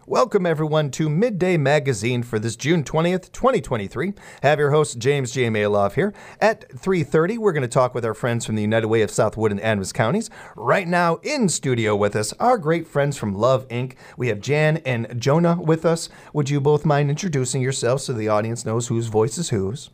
Welcome, everyone, to Midday Magazine for this June 20th, 2023. Have your host, James J. Maloff, here. At 3:30, we're going to talk with our friends from the United Way of Southwood and Adams counties. Right now, in studio with us, our great friends from Love, Inc. We have Jan and Jonah with us. Would you both mind introducing yourselves so the audience knows whose voice is whose?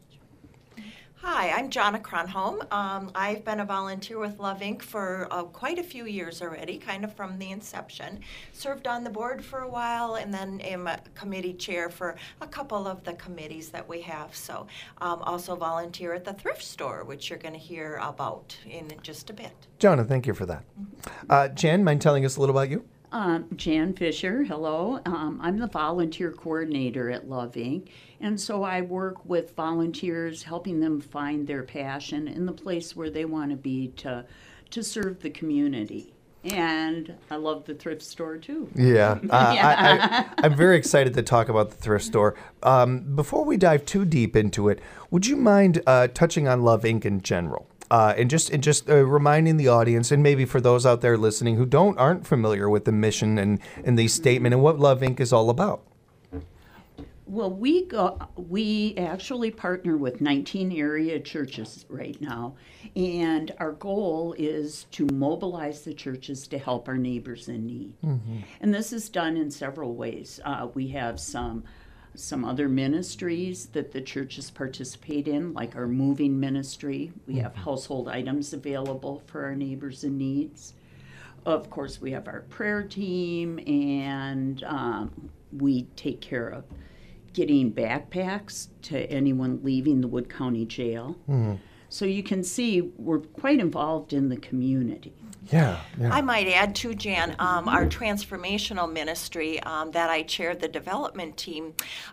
Hi, I'm Jonna Kronholm. I've been a volunteer with Love Inc. for quite a few years already, kind of from the inception. Served on the board for a while and then am a committee chair for a couple of the committees that we have. So also volunteer at the thrift store, which you're going to hear about in just a bit. Jonah, thank you for that. Jan, mind telling us a little about you? Jan Fisher, hello. I'm the volunteer coordinator at Love Inc. And so I work with volunteers, helping them find their passion in the place where they want to be to serve the community. And I love the thrift store too. Yeah, I'm very excited to talk about the thrift store. Before we dive too deep into it, would you mind touching on Love Inc. in general? And just reminding the audience, and maybe for those out there listening who aren't familiar with the mission and the statement and what Love Inc. is all about. Well, we actually partner with 19 area churches right now, and our goal is to mobilize the churches to help our neighbors in need. Mm-hmm. And this is done in several ways. We have some other ministries that the churches participate in, like our moving ministry. We have household items available for our neighbors in needs. Of course, we have our prayer team, and we take care of getting backpacks to anyone leaving the Wood County Jail. Mm-hmm. So you can see we're quite involved in the community. Yeah. I might add too, Jan, our transformational ministry that I chair the development team,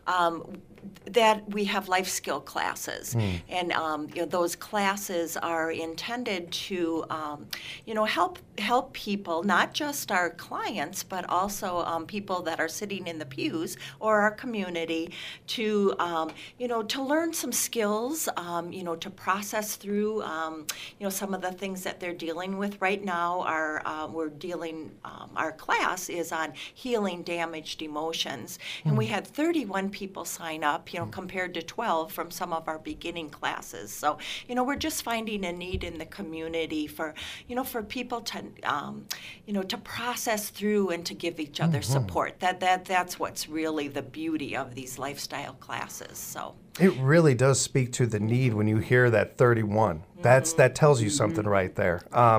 that we have life skill classes. And those classes are intended to help people, not just our clients, but also people that are sitting in the pews or our community to learn some skills, to process through some of the things that they're dealing with right now. Our class is on healing damaged emotions, and we had 31 people sign up, compared to 12 from some of our beginning classes. So, we're just finding a need in the community for people to process through and to give each other support. That's what's really the beauty of these lifestyle classes. So. It really does speak to the need when you hear that 31. That tells you something right there.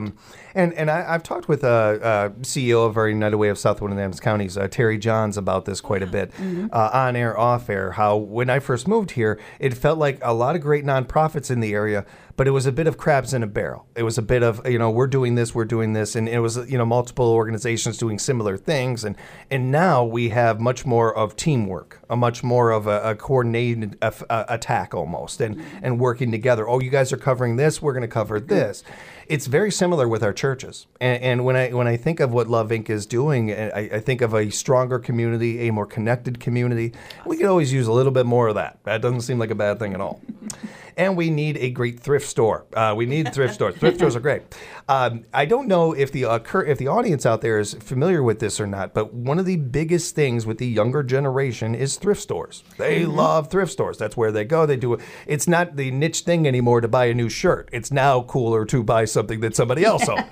And I've talked with a CEO of our United Way of Southwood and Adams counties, Terry Johns, about this quite a bit, on air, off air, how when I first moved here, it felt like a lot of great nonprofits in the area, but it was a bit of crabs in a barrel. It was a bit of, we're doing this, and it was, multiple organizations doing similar things. And now we have much more of teamwork, a much more of a coordinated attack almost, and working together. Oh, you guys are covering this, we're going to cover this. It's very similar with our churches. And when I think of what Love Inc. is doing, I think of a stronger community, a more connected community. We could always use a little bit more of that. That doesn't seem like a bad thing at all. And we need a great thrift store. We need thrift stores. Thrift stores are great. I don't know if the audience out there is familiar with this or not, but one of the biggest things with the younger generation is thrift stores. They love thrift stores. That's where they go. They do it. It's not the niche thing anymore to buy a new shirt. It's now cooler to buy something that somebody else owns.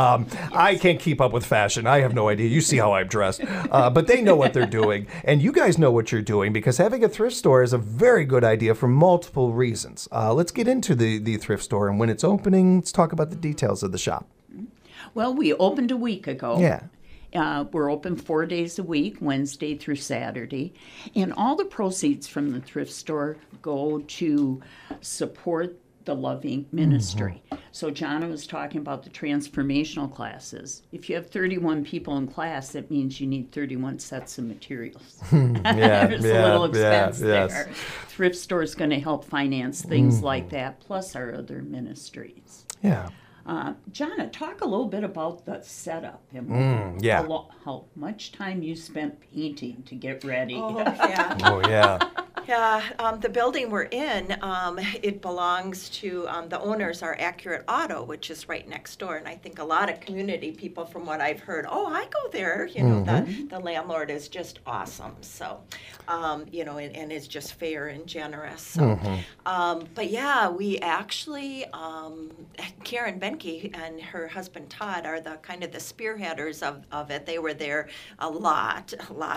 I can't keep up with fashion. I have no idea. You see how I'm dressed. But they know what they're doing. And you guys know what you're doing, because having a thrift store is a very good idea for multiple reasons. Let's get into the thrift store and when it's opening. Let's talk about the details of the shop. Well, we opened a week ago. Yeah. We're open 4 days a week, Wednesday through Saturday. And all the proceeds from the thrift store go to support the Love Inc. ministry. So Jonna was talking about the transformational classes. If you have 31 people in class, that means you need 31 sets of materials. There's a little expense there. Yes. Thrift store is going to help finance things like that, plus our other ministries. Yeah. Jonna, talk a little bit about the setup and how much time you spent painting to get ready. Oh, yeah. Oh, yeah. Yeah, the building we're in, it belongs to, the owners are Accurate Auto, which is right next door. And I think a lot of community people, from what I've heard, oh, I go there. You know, the landlord is just awesome. So, you know, and is just fair and generous. So, but yeah, we actually, Karen Benke and her husband Todd are the kind of the spearheaders of it. They were there a lot.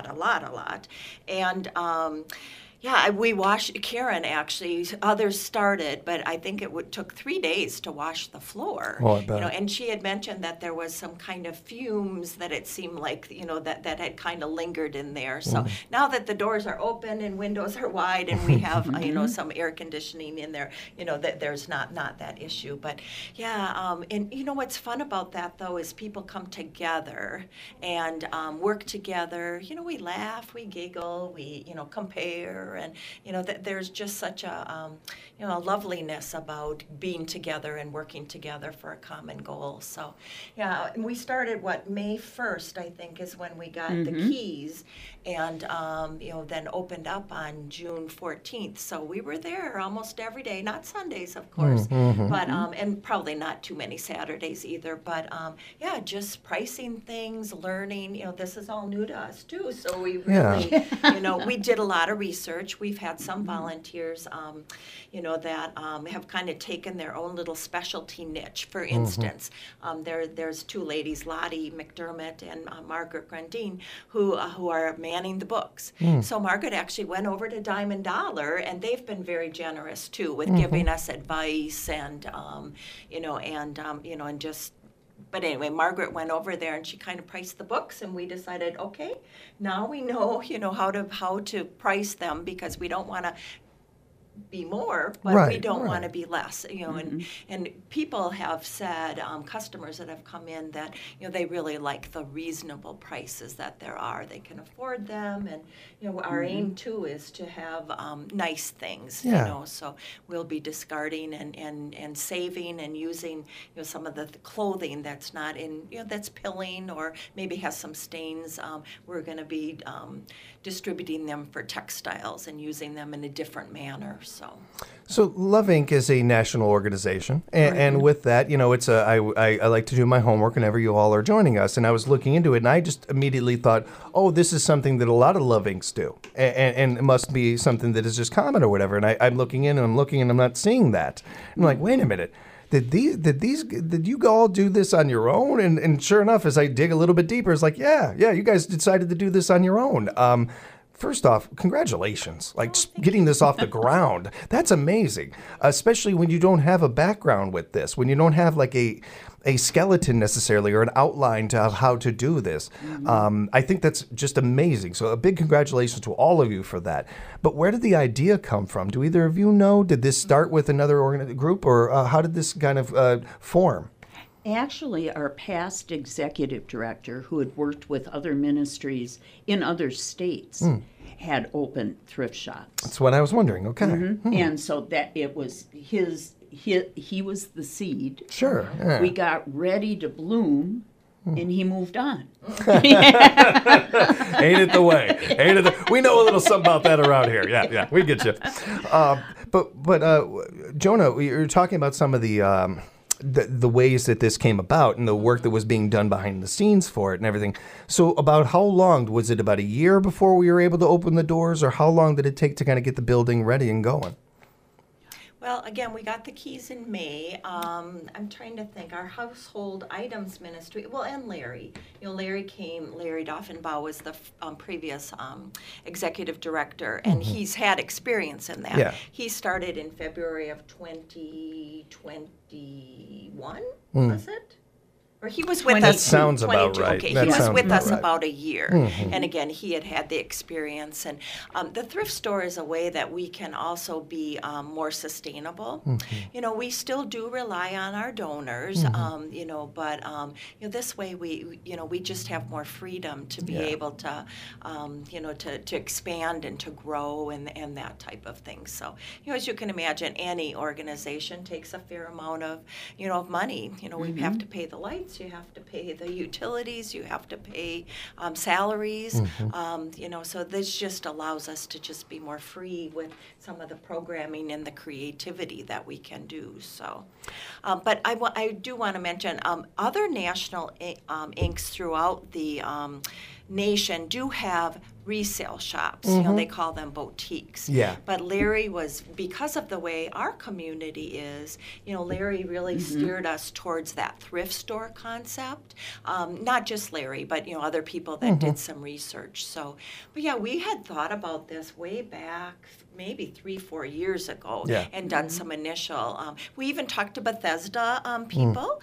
And yeah, we washed, Karen actually, others started, but I think it took 3 days to wash the floor. Oh, I bet. You know, and she had mentioned that there was some kind of fumes that it seemed like, you know, that had kind of lingered in there. So now that the doors are open and windows are wide and we have, you know, some air conditioning in there, you know, that there's not that issue. But yeah, and you know what's fun about that though is people come together and work together. You know, we laugh, we giggle, we, you know, compare. And you know that there's just such a you know, a loveliness about being together and working together for a common goal. So yeah, and we started May 1st, I think, is when we got the keys, and you know, then opened up on June 14th. So we were there almost every day, not Sundays, of course, but and probably not too many Saturdays either. But yeah, just pricing things, learning. You know, this is all new to us too. So we really, you know, we did a lot of research. We've had some volunteers, you know, that have kind of taken their own little specialty niche. For instance, there's two ladies, Lottie McDermott and Margaret Grandine, who are manning the books. So Margaret actually went over to Diamond Dollar, and they've been very generous too with giving us advice and you know, and you know, and just. But anyway, Margaret went over there and she kind of priced the books, and we decided, okay, now we know, you know, how to price them, because we don't want to be more, but we don't want to be less, you know, and people have said, customers that have come in, that, you know, they really like the reasonable prices that there are. They can afford them, and, you know, our aim too is to have nice things, you know, so we'll be discarding and saving and using, you know, some of the clothing that's not in, you know, that's pilling or maybe has some stains. We're going to be distributing them for textiles and using them in a different manner. So Love Inc. is a national organization, and with that, you know, it's I like to do my homework whenever you all are joining us, and I was looking into it, and I just immediately thought, oh, this is something that a lot of Love Incs do, and it must be something that is just common or whatever. And I'm looking in, and I'm looking, and I'm not seeing that. I'm like, wait a minute. Did you all do this on your own? And sure enough, as I dig a little bit deeper, it's like, yeah, you guys decided to do this on your own. First off, congratulations. Like, getting this off the ground. That's amazing. Especially when you don't have a background with this, when you don't have like a skeleton necessarily or an outline to how to do this. I think that's just amazing. So a big congratulations to all of you for that. But where did the idea come from? Do either of you know? Did this start with another group, or how did this kind of form? Actually, our past executive director, who had worked with other ministries in other states, had opened thrift shops. That's what I was wondering. Okay. And so that it was he was the seed. Sure. Yeah. We got ready to bloom, and he moved on. Ain't it the way? We know a little something about that around here. Yeah, we get you. But Jonah, you're talking about some of the ways that this came about and the work that was being done behind the scenes for it and everything. So about how long, was it about a year before we were able to open the doors, or how long did it take to kind of get the building ready and going? Well, again, we got the keys in May. I'm trying to think. Our household items ministry, well, and Larry. You know, Larry Doffenbaugh was the previous executive director, and he's had experience in that. Yeah. He started in February of 2021, was it? Or he was with us. Sounds about right. Okay, That he was sounds with about us right. about a year, and again, he had the experience. And the thrift store is a way that we can also be more sustainable. You know, we still do rely on our donors. You know, but you know, this way we just have more freedom to be able to, you know, to expand and to grow and that type of thing. So, you know, as you can imagine, any organization takes a fair amount of, you know, of money. You know, we have to pay the lights insurance, you have to pay the utilities, you have to pay salaries. So this just allows us to just be more free with some of the programming and the creativity that we can do. So, but I do want to mention other national inks throughout the nation do have resale shops. They call them boutiques. Yeah. But Larry was, because of the way our community is, Larry really steered us towards that thrift store concept. Not just Larry, but other people that did some research. So, but yeah, we had thought about this way back, maybe 3-4 years ago, and done some initial. We even talked to Bethesda people,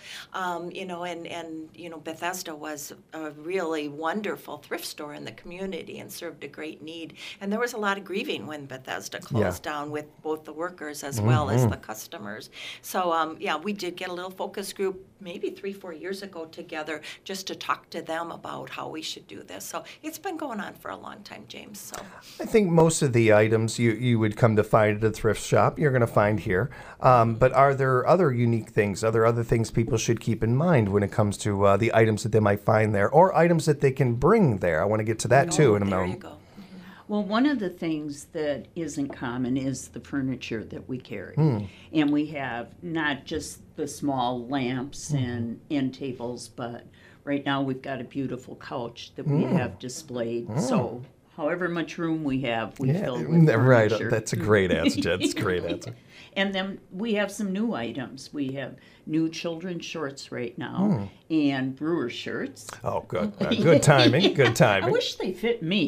and Bethesda was a really wonderful thrift store in the community and served a great need. And there was a lot of grieving when Bethesda closed down with both the workers as well as the customers. So we did get a little focus group maybe 3-4 years ago together just to talk to them about how we should do this. So it's been going on for a long time, James. So I think most of the items you would come to find at a thrift shop, you're going to find here. But are there other unique things? Are there other things people should keep in mind when it comes to the items that they might find there, or items that they can bring there? I want to get to that too in a moment. There you go. Well, one of the things that isn't common is the furniture that we carry. And we have not just the small lamps and end tables, but right now we've got a beautiful couch that we have displayed. So however much room we have, we fill with furniture. Right. That's a great answer, Jen. That's a great answer. And then we have some new items. We have new children's shorts right now and brewer shirts. Oh, good. Good timing. Good timing. I wish they fit me.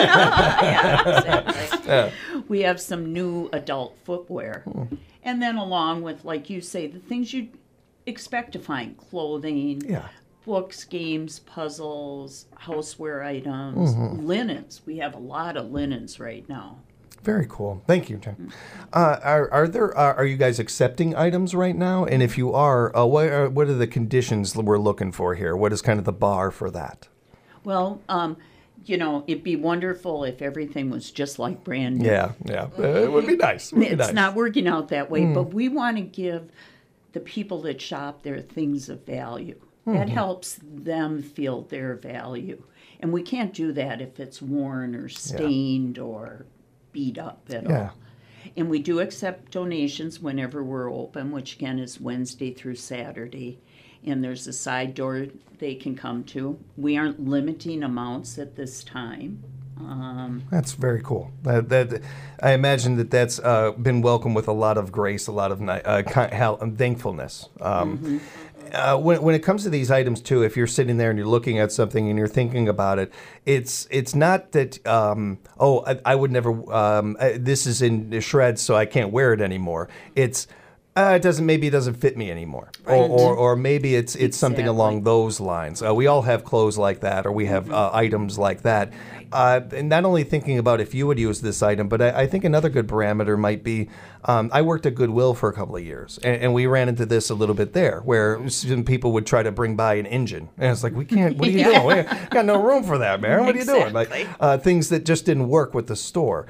Yeah, exactly. We have some new adult footwear. And then along with, like you say, the things you'd expect to find, clothing, books, games, puzzles, houseware items, linens. We have a lot of linens right now. Very cool. Thank you, Jen. Are you guys accepting items right now? And if you are, what are the conditions we're looking for here? What is kind of the bar for that? Well, it'd be wonderful if everything was just like brand new. Yeah. It would be nice. It's not working out that way, but we want to give the people that shop there things of value. That helps them feel their value. And we can't do that if it's worn or stained or beat up at all. And we do accept donations whenever we're open, which again is Wednesday through Saturday. And there's a side door they can come to. We aren't limiting amounts at this time. That's very cool. That I imagine that's been welcomed with a lot of grace, a lot of thankfulness. When it comes to these items too, if you're sitting there and you're looking at something and you're thinking about it, it's not that I would never this is in shreds so I can't wear it anymore. It's maybe it doesn't fit me anymore, or maybe it's something along those lines. We all have clothes like that, or we have items like that. And not only thinking about if you would use this item, but I think another good parameter might be, I worked at Goodwill for a couple of years, and we ran into this a little bit there, where some people would try to bring by an engine. And it's like, we can't, what are you doing? We got no room for that, man. What are you doing? Like things that just didn't work with the store.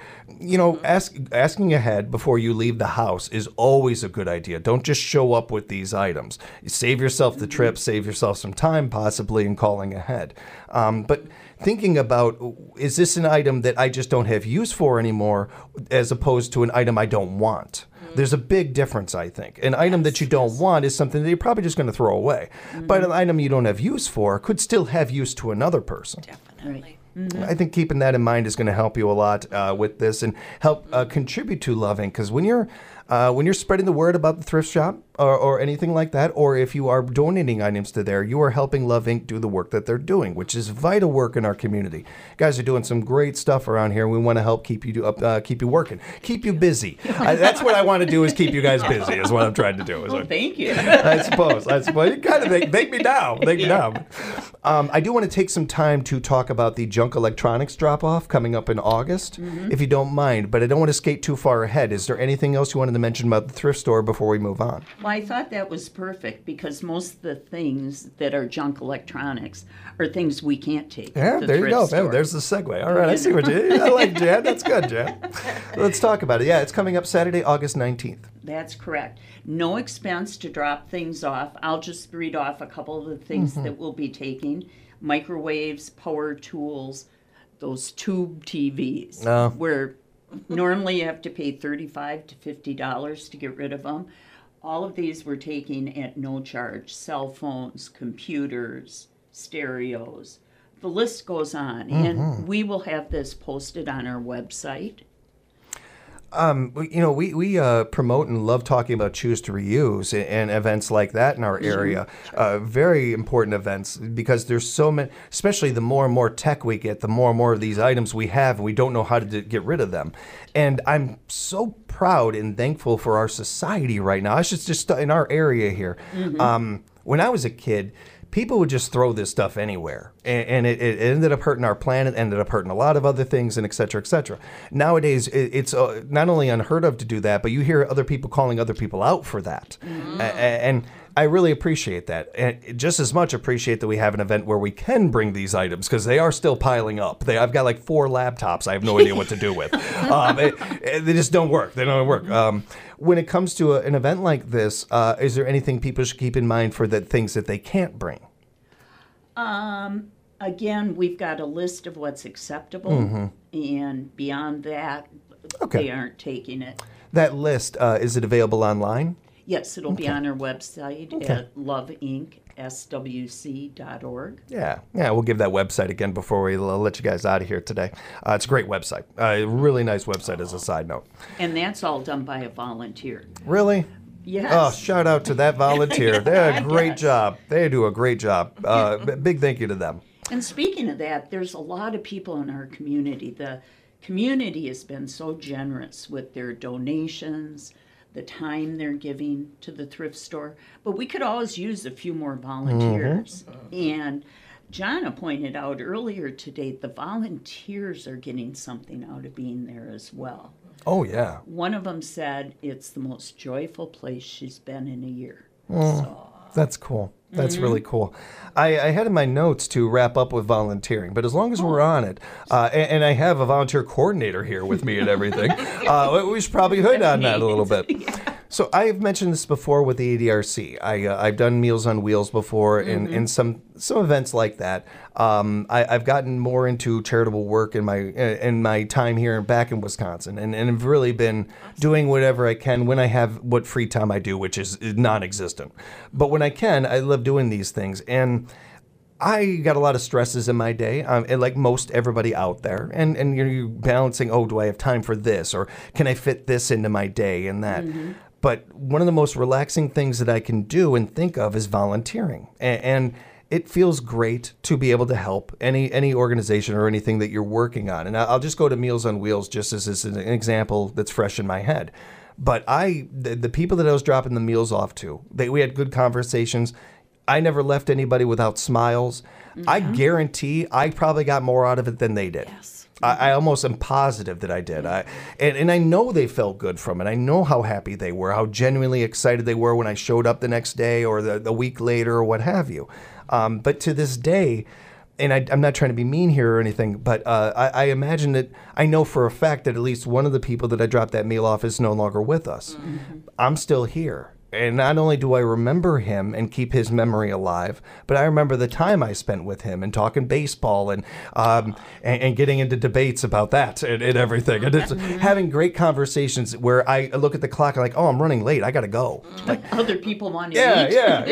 Asking ahead before you leave the house is always a good idea. Don't just show up with these items. You save yourself the trip, save yourself some time possibly in calling ahead. But thinking about, is this an item that I just don't have use for anymore as opposed to an item I don't want? There's a big difference, I think. An item that you don't want is something that you're probably just going to throw away. But an item you don't have use for could still have use to another person. Definitely. I think keeping that in mind is going to help you a lot with this and help contribute to Love Inc. Because when you're spreading the word about the thrift shop or anything like that, or if you are donating items to there, you are helping Love Inc. do the work that they're doing, which is vital work in our community. You guys are doing some great stuff around here. We want to help keep you working, keep you busy. That's what I want to do, is keep you guys busy, is what I'm trying to do. Well, thank you. I suppose. You kind of make me down. I do want to take some time to talk about the junk electronics drop-off coming up in August, if you don't mind, but I don't want to skate too far ahead. Is there anything else you wanted to to mention about the thrift store before we move on. Well, I thought that was perfect because most of the things that are junk electronics are things we can't take. Yeah, to the there you thrift go. store. Man, there's the segue. All right, I see what you. I like Jan. That's good, Jan. Let's talk about it. Yeah, it's coming up Saturday, August 19th. That's correct. No expense to drop things off. I'll just read off a couple of the things that we'll be taking. Microwaves, power tools, those tube TVs, where normally you have to pay $35 to $50 to get rid of them. All of these we're taking at no charge. Cell phones, computers, stereos. The list goes on. And we will have this posted on our website. We promote and love talking about Choose to Reuse and events like that in our area. Very important events because there's so many, especially the more and more tech we get, the more and more of these items we have, and we don't know how to get rid of them. And I'm so proud and thankful for our society right now. It's just in our area here. When I was a kid, people would just throw this stuff anywhere. And it ended up hurting our planet, ended up hurting a lot of other things, and et cetera, et cetera. Nowadays, it's not only unheard of to do that, but you hear other people calling other people out for that. And I really appreciate that. And just as much appreciate that we have an event where we can bring these items because they are still piling up. I've got like 4 laptops I have no idea what to do with. They just don't work. They don't work. When it comes to an event like this, is there anything people should keep in mind for the things that they can't bring? Again, we've got a list of what's acceptable, and beyond that, they aren't taking it. That list, is it available online? Yes, it'll be on our website at loveincswc.org. Yeah, we'll give that website again before we let you guys out of here today. It's a great website. Really nice website as a side note. And that's all done by a volunteer. Really? Yes. Oh, shout out to that volunteer. They do a great job. They do a great job. Big thank you to them. And speaking of that, there's a lot of people in our community. The community has been so generous with their donations, the time they're giving to the thrift store. But we could always use a few more volunteers. And Jana pointed out earlier today, the volunteers are getting something out of being there as well. Oh, yeah. One of them said it's the most joyful place she's been in a year. That's cool. That's really cool. I had in my notes to wrap up with volunteering, but as long as we're on it, and I have a volunteer coordinator here with me and everything, we should probably hit on that a little bit. So I've mentioned this before with the ADRC. I've done Meals on Wheels before and some events like that. I've gotten more into charitable work in my time here and back in Wisconsin, and have really been doing whatever I can when I have what free time I do, which is non-existent. But when I can, I love doing these things. And I got a lot of stresses in my day, and like most everybody out there, and you're balancing, do I have time for this, or can I fit this into my day and that. But one of the most relaxing things that I can do and think of is volunteering. And it feels great to be able to help any organization or anything that you're working on. And I'll just go to Meals on Wheels just as an example that's fresh in my head. But the people that I was dropping the meals off to, we had good conversations. I never left anybody without smiles. I guarantee I probably got more out of it than they did. Yes. I almost am positive that I did. And I know they felt good from it. I know how happy they were, how genuinely excited they were when I showed up the next day or the week later or what have you. But to this day, and I'm not trying to be mean here or anything, but I imagine that I know for a fact that at least one of the people that I dropped that meal off is no longer with us. I'm still here. And not only do I remember him and keep his memory alive, but I remember the time I spent with him and talking baseball and getting into debates about that and everything. And it's having great conversations where I look at the clock and like, I'm running late. I got to go. Like other people want to eat.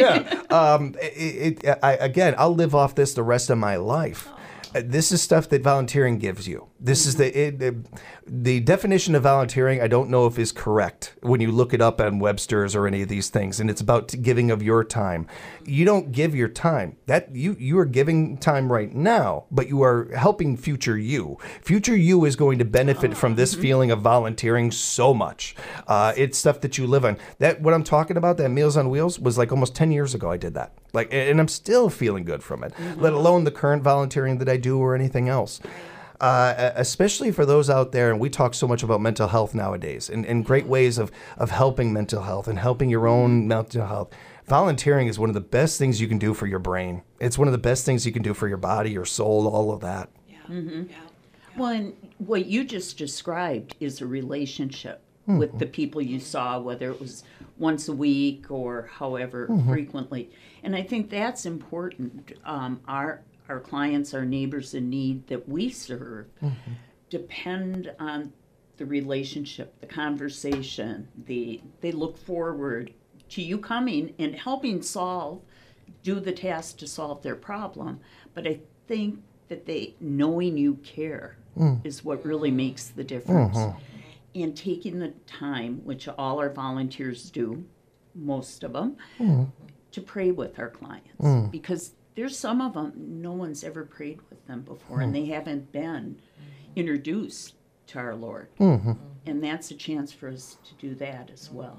Again, I'll live off this the rest of my life. This is stuff that volunteering gives you. This is the definition of volunteering. I don't know if is correct when you look it up on Webster's or any of these things. And it's about giving of your time. You don't give your time. That you are giving time right now, but you are helping future you. Future you is going to benefit from this feeling of volunteering so much. It's stuff that you live on. That what I'm talking about. That Meals on Wheels was like almost 10 years ago. I did that. And I'm still feeling good from it. Let alone the current volunteering that I do or anything else. especially for those out there, and we talk so much about mental health nowadays, and great ways of helping mental health and helping your own mental health. Volunteering is one of the best things you can do for your brain. It's one of the best things you can do for your body, your soul, all of that. Yeah. Yeah. Well, and what you just described is a relationship with the people you saw, whether it was once a week or however frequently. And I think that's important. Our clients, our neighbors in need that we serve, depend on the relationship, the conversation. They look forward to you coming and helping do the task to solve their problem. But I think that knowing you care is what really makes the difference. And taking the time, which all our volunteers do, most of them, to pray with our clients. Because there's some of them, no one's ever prayed with them before, and they haven't been introduced to our Lord. And that's a chance for us to do that as well.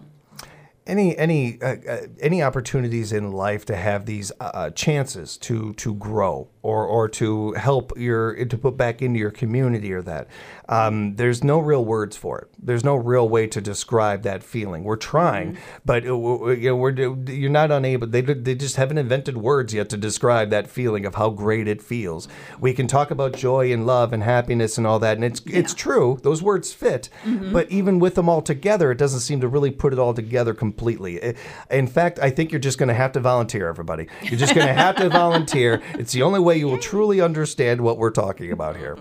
Any opportunities in life to have these chances to grow or to help to put back into your community or that. There's no real words for it. There's no real way to describe that feeling. We're trying, but you're not unable. They just haven't invented words yet to describe that feeling of how great it feels. We can talk about joy and love and happiness and all that, and it's true. Those words fit, but even with them all together, it doesn't seem to really put it all together completely. In fact, I think you're just going to have to volunteer, everybody. You're just going to have to volunteer. It's the only way you will truly understand what we're talking about here.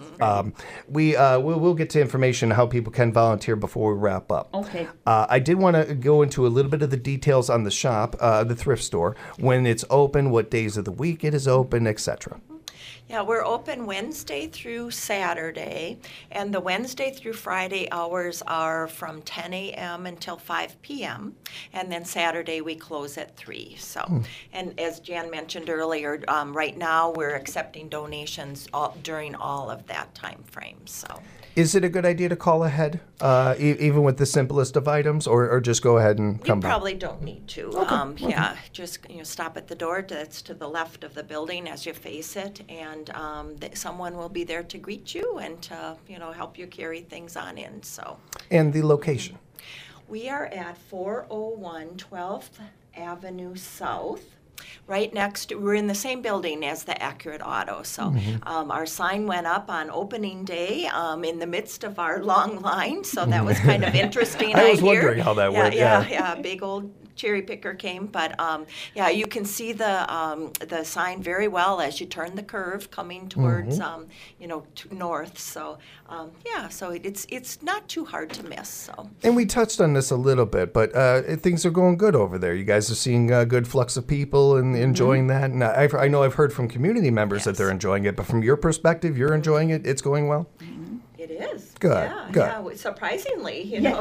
We'll get to information how people can volunteer before we wrap up. Okay. I did want to go into a little bit of the details on the shop, the thrift store, when it's open, what days of the week it is open, etc. Yeah, we're open Wednesday through Saturday, and the Wednesday through Friday hours are from 10 a.m. until 5 p.m., and then Saturday we close at 3. So, and as Jan mentioned earlier, right now we're accepting donations during all of that time frame. So. Is it a good idea to call ahead, even with the simplest of items, or just go ahead and come back? You probably don't need to. Okay. Yeah, just stop at the door that's to the left of the building as you face it, and someone will be there to greet you and to help you carry things on in. So. And the location? We are at 401 12th Avenue South. Right next, we're in the same building as the Accurate Auto. So our sign went up on opening day in the midst of our long line. So that was kind of interesting. I was wondering how that went. Yeah, big old cherry picker came. But you can see the sign very well as you turn the curve coming towards north. So so it's not too hard to miss. So. And we touched on this a little bit, but things are going good over there. You guys are seeing a good flux of people and enjoying that. And I know I've heard from community members that they're enjoying it, but from your perspective, you're enjoying it. It's going well. It is. Good. Yeah, surprisingly,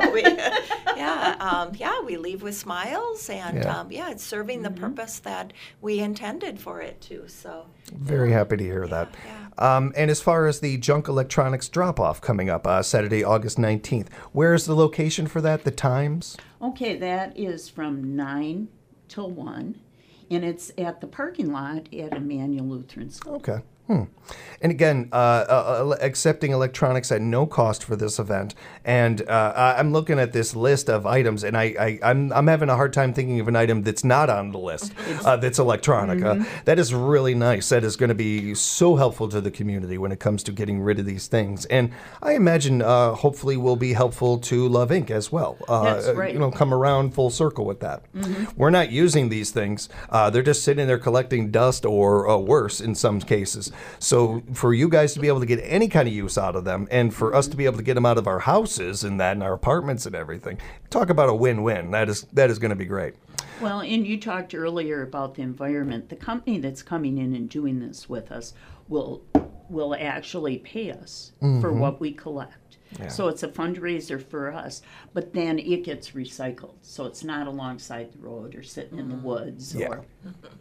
we leave with smiles, and it's serving the purpose that we intended for it to. So very happy to hear that. Yeah. And as far as the junk electronics drop-off coming up Saturday, August 19th, where is the location for that? The times? Okay, that is from 9 till 1, and it's at the parking lot at Emmanuel Lutheran School. Okay. And again, accepting electronics at no cost for this event. And I'm looking at this list of items, and I'm having a hard time thinking of an item that's not on the list that's electronic. That is really nice. That is going to be so helpful to the community when it comes to getting rid of these things. And I imagine hopefully will be helpful to Love Inc. as well. That's right. Come around full circle with that. We're not using these things. They're just sitting there collecting dust or worse in some cases. So for you guys to be able to get any kind of use out of them, and for us to be able to get them out of our houses and that, and our apartments and everything, talk about a win-win. That is going to be great. Well, and you talked earlier about the environment. The company that's coming in and doing this with us will actually pay us for what we collect. Yeah. So it's a fundraiser for us, but then it gets recycled. So it's not alongside the road or sitting in the woods. Yeah.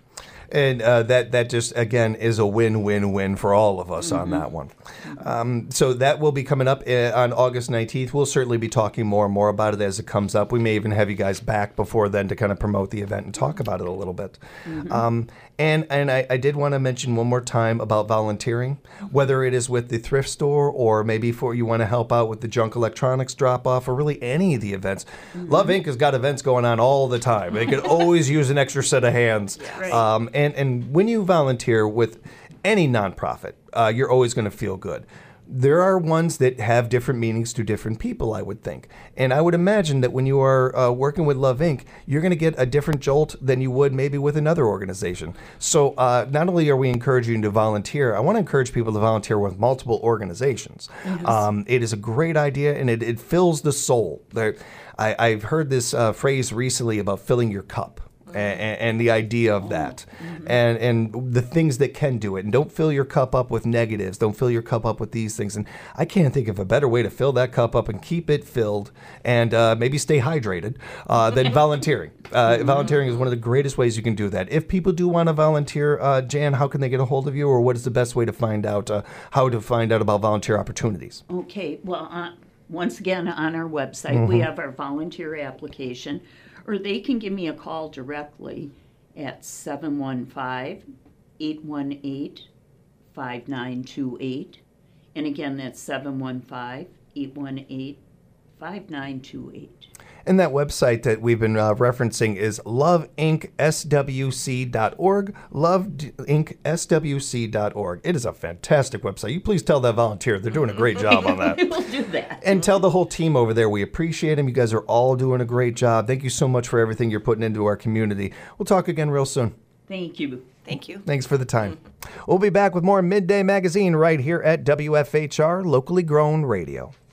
And that just, again, is a win-win-win for all of us on that one. So that will be coming up on August 19th. We'll certainly be talking more and more about it as it comes up. We may even have you guys back before then to kind of promote the event and talk about it a little bit. And I did want to mention one more time about volunteering, whether it is with the thrift store or maybe for you want to help out with the junk electronics drop-off or really any of the events. Love Inc. has got events going on all the time. They could always use an extra set of hands. Right. And when you volunteer with any nonprofit, you're always going to feel good. There are ones that have different meanings to different people, I would think. And I would imagine that when you are working with Love Inc., you're going to get a different jolt than you would maybe with another organization. So not only are we encouraging you to volunteer, I want to encourage people to volunteer with multiple organizations. Yes. It is a great idea, and it fills the soul. I've heard this phrase recently about filling your cup. And the idea of that, and the things that can do it. And don't fill your cup up with negatives. Don't fill your cup up with these things. And I can't think of a better way to fill that cup up and keep it filled and maybe stay hydrated than volunteering. Volunteering is one of the greatest ways you can do that. If people do want to volunteer, Jan, how can they get a hold of you, or what is the best way to find out how to find out about volunteer opportunities? Okay, well, once again, on our website, we have our volunteer application. Or they can give me a call directly at 715-818-5928. And again, that's 715-818-5928. And that website that we've been referencing is loveincswc.org, loveincswc.org. It is a fantastic website. You please tell that volunteer. They're doing a great job on that. We'll do that. And tell the whole team over there we appreciate them. You guys are all doing a great job. Thank you so much for everything you're putting into our community. We'll talk again real soon. Thank you. Thank you. Thanks for the time. We'll be back with more Midday Magazine right here at WFHR, locally grown radio.